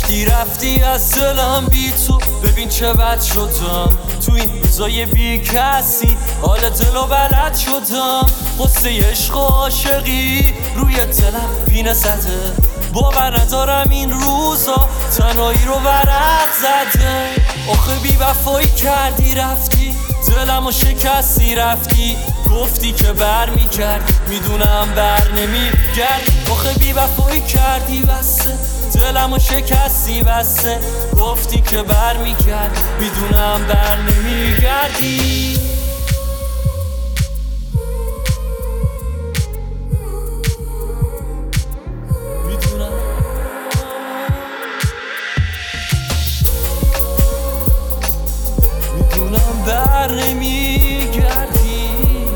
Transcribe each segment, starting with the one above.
وقتی رفتی از دلم بی تو، ببین چه بد شدم تو این روزای بی کسی، حال دل و بلد شدم. قصه عشق و عاشقی روی دلم پینه زده، باور ندارم این روزا تنهایی رو برات زده. آخه بی وفایی کردی رفتی، دلمو شکستی رفتی، گفتی که بر میگرد میدونم بر نمیگرد. آخه بی وفایی کردی بسه، دلمو شکستی بسه، گفتی که بر میگرد میدونم بر نمیگردی. میدونم بر نمیگردی.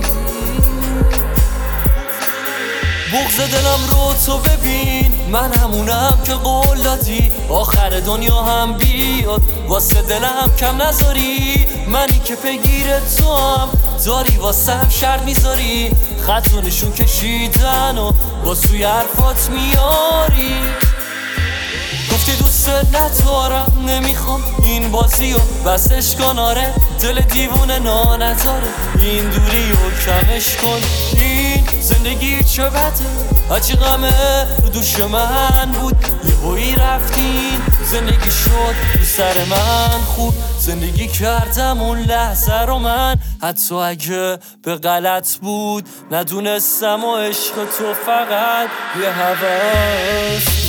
بغض دلم رو تو ببین، من همونم که قول دادی آخر دنیا هم بیاد واسه دلم کم نذاری. منی که پیگیر تو هم داری واسه هم شرط میذاری، خطونشون کشیدن و با سوی حرفات میاری. گفتی دوست ندارم نمیخوام این بازی و بسش کن، آره دل دیوونه نداره این دوری و کمش کن. این زندگی چه بده، هرچی غمه رو دوش من بود یه بایی رفتین. زندگی شد رو سر من خوب، زندگی کردم اون لحظه رو من، حتی اگه به غلط بود ندونستم و عشق تو فقط یه هوس.